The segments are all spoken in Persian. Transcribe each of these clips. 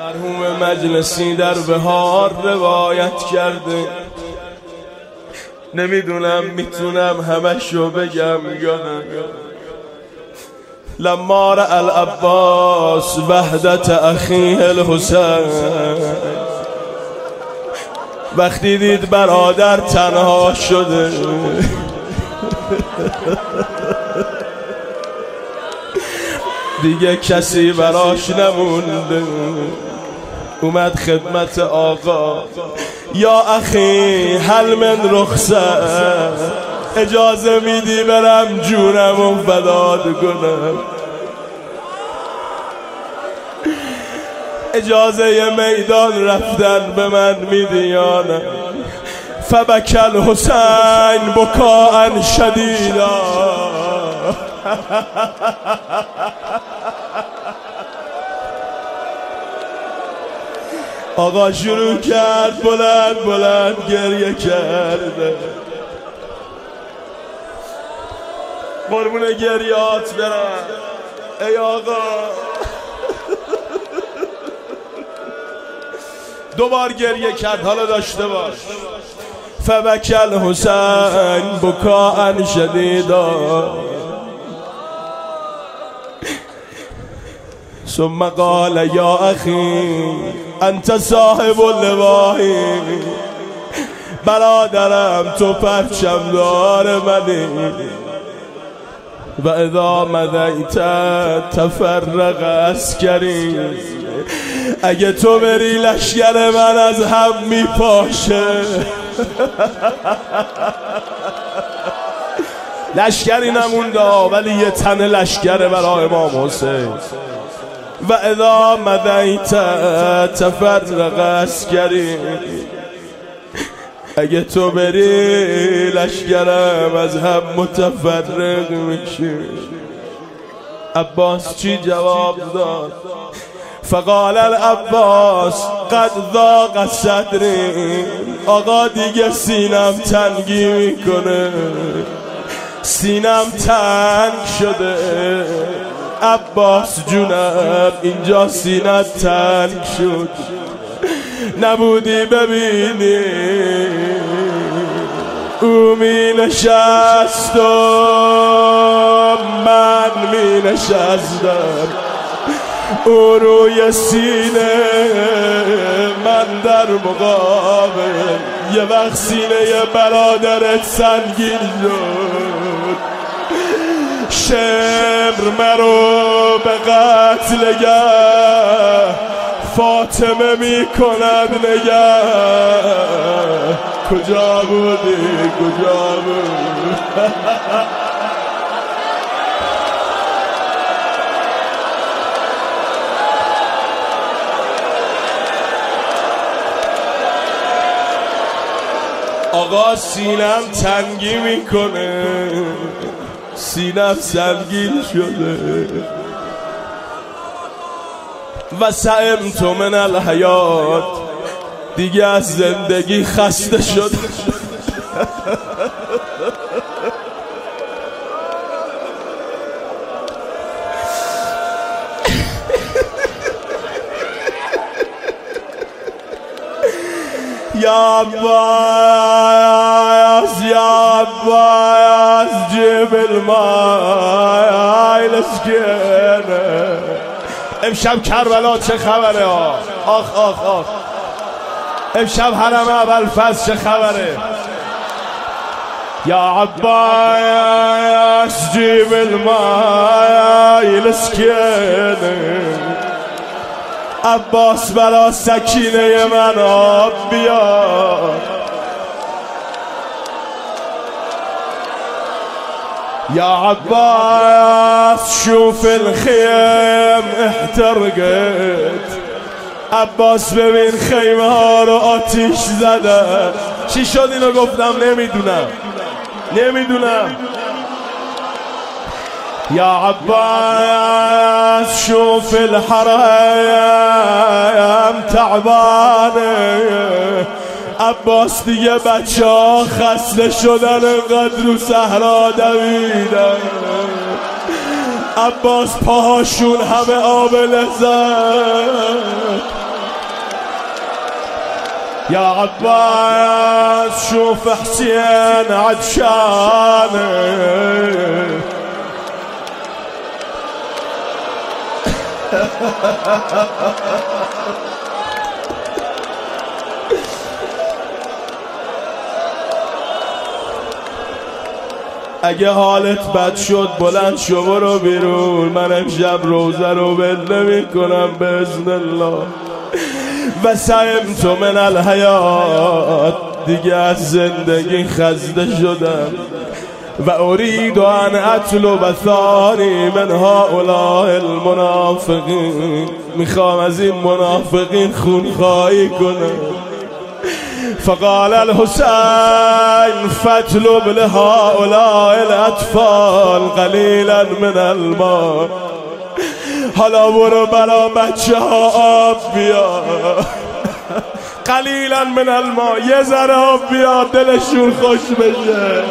مرحوم مجلسی در بهار روایت کرده، نمیدونم میتونم همشو بگم یا نه. لما رأى العباس وحدت اخیه الحسین، وقتی دید برادر تنها شده دیگه کسی براش نمونده، اومد خدمت آقا. یا اخی هل من رخصت، اجازه میدی برم جونمو فدا کنم، اجازه میدان رفتن به من میدی یا نه؟ فبکی الحسین بکاء شدیدا. آقا شروع کرد بلند بلند گریه کرده. قربون گریات برم ای آقا. دوبار گریه کرد، حالا داشته باش. فبکی الحسین بکاء شدیدا ثم قال یا اخی انت صاحب اللواء، برادرم تو پرچم دار منی، و اذا مضیت تفرق عسکری، اگه تو بری لشکر من از هم میپاشه. لشکری نمونده ولی یه تن لشکر برای امام حسین. و اذا مضیت تفرق عسکری، اگه تو بری لشکرم از هم متفرق میشه. عباس چی جواب داد؟ فقال العباس قد ضاق صدری، آقا دیگه سینم تنگی میکنه، سینم تنگ شده. عباس جونم اینجا سینت تنگ شد، نبودی ببینی او می نشست و من می نشستم، او روی سینه من در مقابل. یه وقت سینه برادرت سنگین شد، شمر مرو به قتل گه، فاطمه می کند نگه. کجا بودی کجا بودی؟ آقا سینم تنگی میکنه، سینم سنگین شده. و سئمت من الحیات، دیگه از زندگی خسته شده. یا عباس یا عباس جیب الماء الاسکینه. امشب کربلا چه خبره؟ آخ آخ آخ. امشب حرم ابوالفضل چه خبره؟ یا عباس جیب الماء الاسکینه. عباس برا سکینه من آب بیار. یا عباس شوف الخیم احترقت. عباس ببین خیمه ها رو آتیش زدن. چی شد اینو گفتم نمیدونم. یا عباس شوف الحرم تعبانه. عباس دیگه بچه ها خسته شدن، انقدر رو صحرا دویدن. عباس پاهاشون همه آب لذت. يا عباس شوف حسين عطشانه اگه حالت بد شد بلند شو برو بیرون، من امشب روزه رو بل نمی‌کنم باذن الله. و سعیمت من الحیات، دیگه از زندگی خسته شدم. و اريد ان اطلب ثانی من هؤلاء المنافقین، میخوام از این منافقین خونخواهی کنم. فقال الحسين فاطلب لهؤلاء الاطفال قلیلا من الماء، حالا برو برا بچه ها آب بیار، قلیلا من الماء، یه ذره آب بیار دلشون خوش بشه.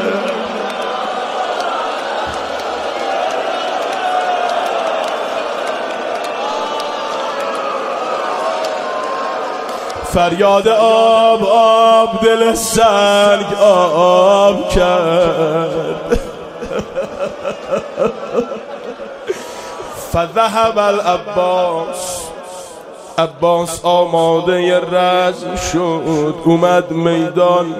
فریاد آب آب دل سنگ آب کرد. فذهب العباس، عباس آماده رزم شد، اومد میدان.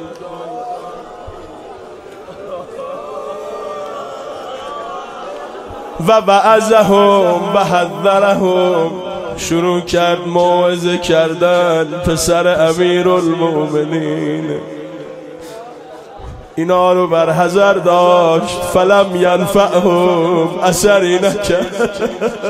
و وعظهم و حذرهم، شروع کرد موعظه کردن پسر امیرالمومنین، اینا رو بر حذر داشت. فلم ینفعهم، اثری نکرد.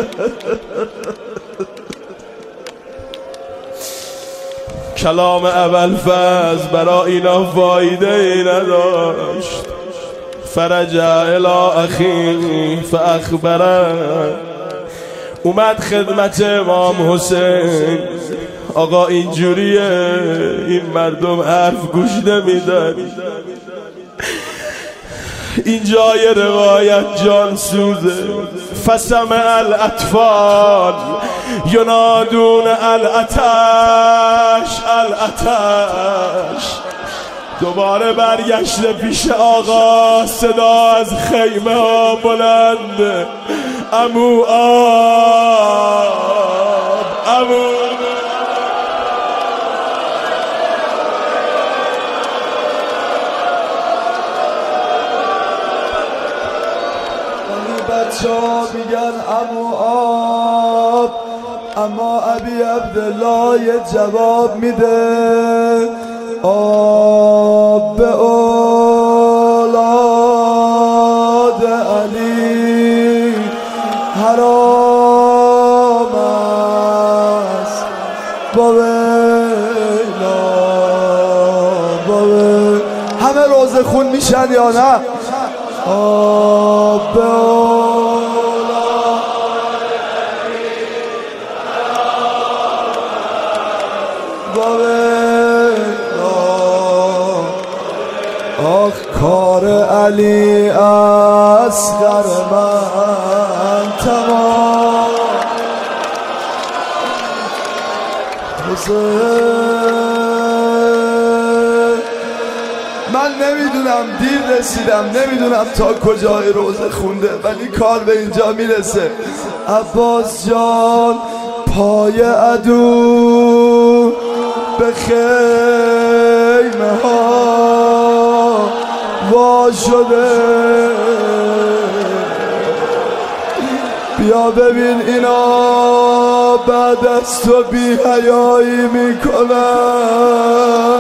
کلام ابوالفضل برا اینا فایده ای نداشت. فرجع الی اخیه فاخبره، اومد خدمت امام حسین. آقا اینجوریه، این مردم حرف گوش نمیدن. این جای روایت جان سوزه. فسمع الاطفال ینادون الاتش الاتش، دوباره برگشته پیش آقا، صدا از خیمه ها بلند، امو آب امو. بچه ها میگن امو آب، اما ابی عبدالله یه جواب میده، آب به اولاد علی حرام است، با ویلا با ویلا. همه روزه خون میشن یا نه؟ آب به اولاد علی با ویلا. آخ کار علی اصغر من تمام. من نمیدونم، دیر رسیدم، نمیدونم تا کجای روزه خونده، ولی کار به اینجا میرسه. عباس جان پای عدو به خیمه ها وا شده، بیا ببین اینا بعد از تو بی حیایی میکنن.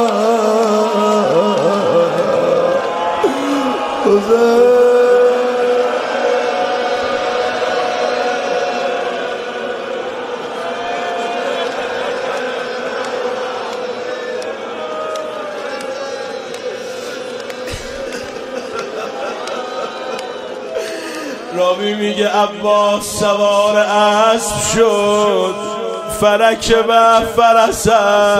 راوی میگه عباس سوار اسب شد، فرکب فرسه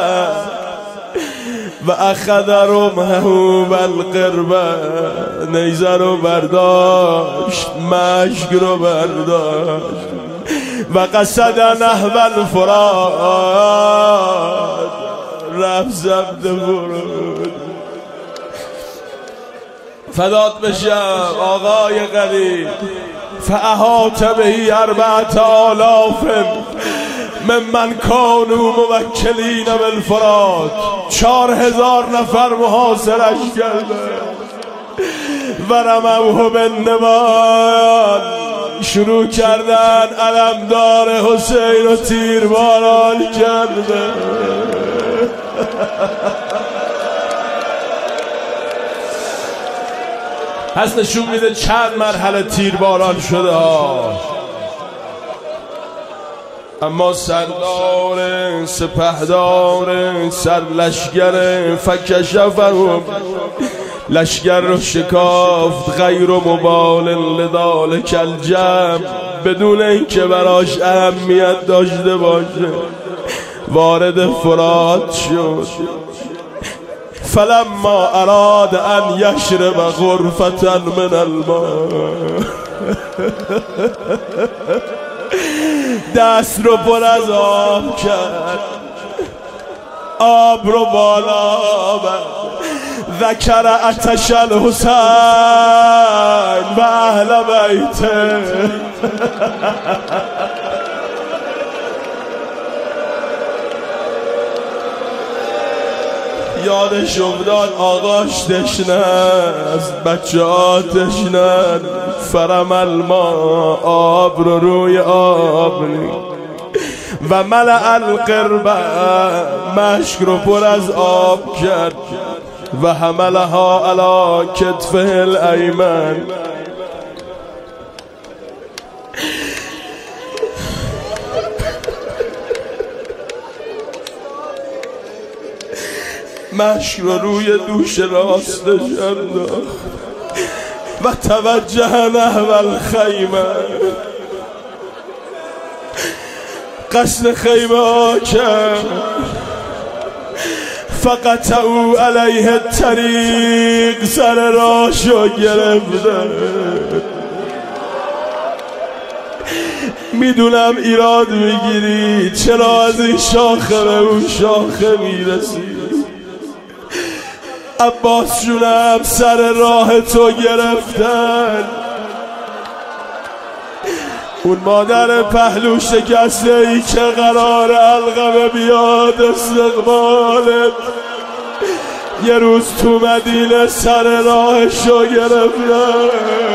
و اخذ رمحه بالقربه، نیزه رو برداشت، مشک رو برداشت. و قصد نحو الفرات، رفت ضبط فرود. فدات بشم آقای غریب. فاحاط بهی 4000 ممن کانوا موکلین بالفرات. 4000 نفر محاصرش کرده و رموه بالنبال. شروع کردن علمدار حسین و تیرباران کرده. پس نشون میده چند مرحله تیرباران شده ها. اما سردار سپهدار سرلشگر فکشفهم لشگر رو شکافت غیر مبال لذالک الجمع، بدون اینکه براش اهمیت داشته باشه وارد فرات شد. فلما اراد ان یشرب غرفة من الماء دست رو پر از آب کرد، آب رو بالا برد. ذکر عطش الحسین و اهل بیته. یادش افتاد آقاش تشنه است، بچه ها تشنه. فرم الماء، آب رو روی آب و ملأ القربة، مشک رو پر از آب کرد. و حملها علی کتفه الایمن، مشک رو روی دوش راستش انداخت و توجه نحو الخیمه، قصد خیمه ها کرد. فقطعوا علیه الطریق، سر راشو گرفته. میدونم ایراد میگیری چرا از این شاخه به اون شاخه میرسی. عباس جونم سر راه تو گرفتن. اون مادر پهلو شکسته ای که قرار علقمه بیاد استقبالت، یه روز تو مدینه سر راهشو گرفتن.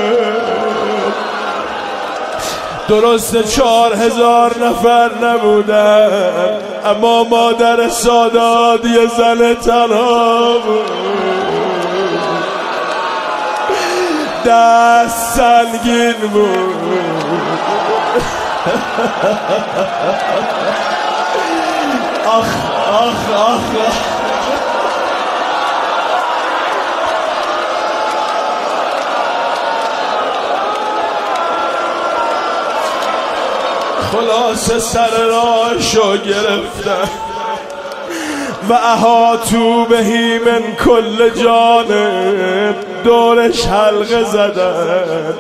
درسته 4000 نفر نبودن، اما مادر سادات یه زن تنها بود. دست سنگین بود. آخ آخ آخ. خلاصه سر راهشو گرفتن و احاطوا بهی من کل جانب، دورش حلقه زدن،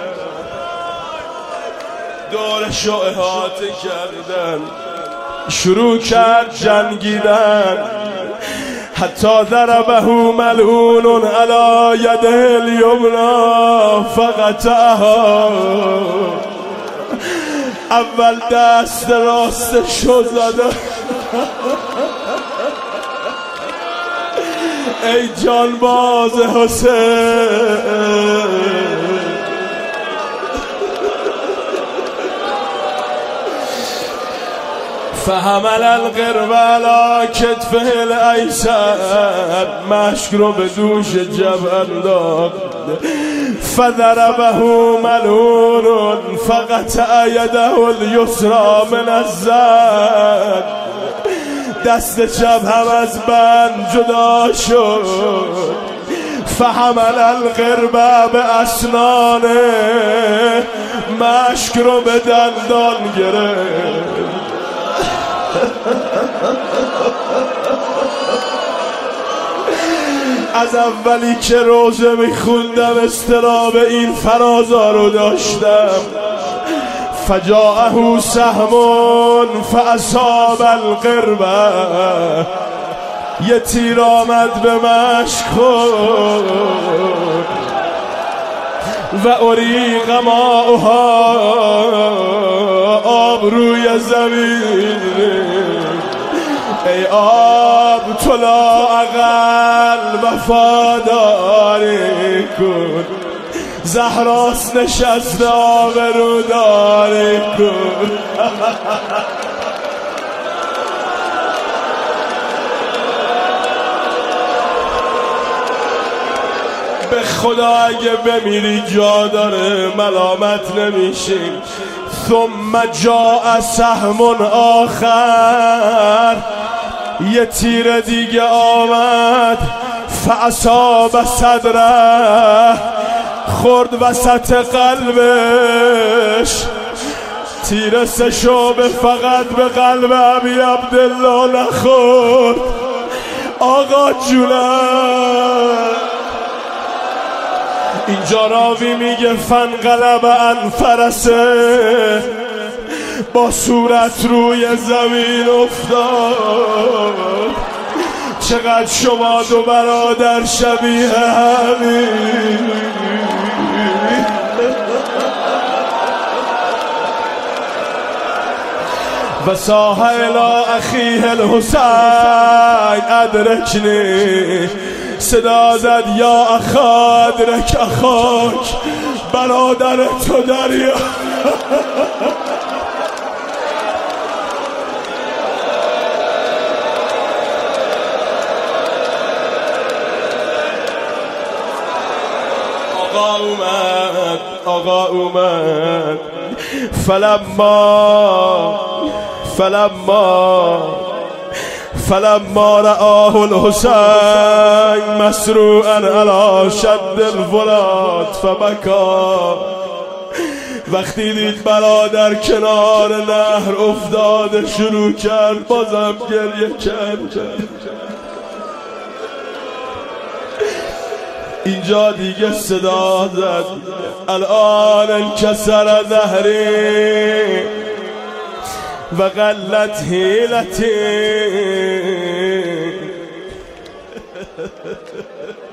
دورشو احاطه کردن. شروع کرد جنگیدن. حتی ضربه ملعون علی یده الیمنا فقطعها. اول دست راستشو زدن. ای جانباز حسین، فحمل القربة علی کتفه الایسر، مشک رو به دوش جبهه انداخت. فضربه ملعون فقطع یده الیسری من الزد، دست چپ هم از بند جدا شد. فحمل القربة به اسنانه، مشک رو به دندان گرفت. از اولی که روزه میخوندم استراب این فرازا رو داشتم. فجاءه سهم فاصاب القربة، یه تیر آمد به مشک و اریق ماؤها آب روی زمین ای آب تو لااقل وفاداری کن زهراست نشسته آبروداری کن به خدا اگه بمیری جا داره ملامت نمیشی ثم جاء سهم آخر یه تیر دیگه آمد فاصاب صدره خورد وسط قلبش تیر سشوبه فقط به قلب ابی عبدالله نخورد آقا جونم اینجا راوی میگه فنقلب عن فرسه با صورت روی زمین افتاد چقدر شما دو برادر شبیه همین و صاح الی اخیه الحسین ادرکنی صدا زد یا اخا ادرک اخاک برادر تو دریا آقا اومد فلما رآه الحسین مسروعا علی شد الولاد فبکا وقتی دید برادر کنار نهر افتاده شروع کرد بازم گریه کرد اینجا دیگه صدا زد الان انکسر ظهری و قلت حیلتی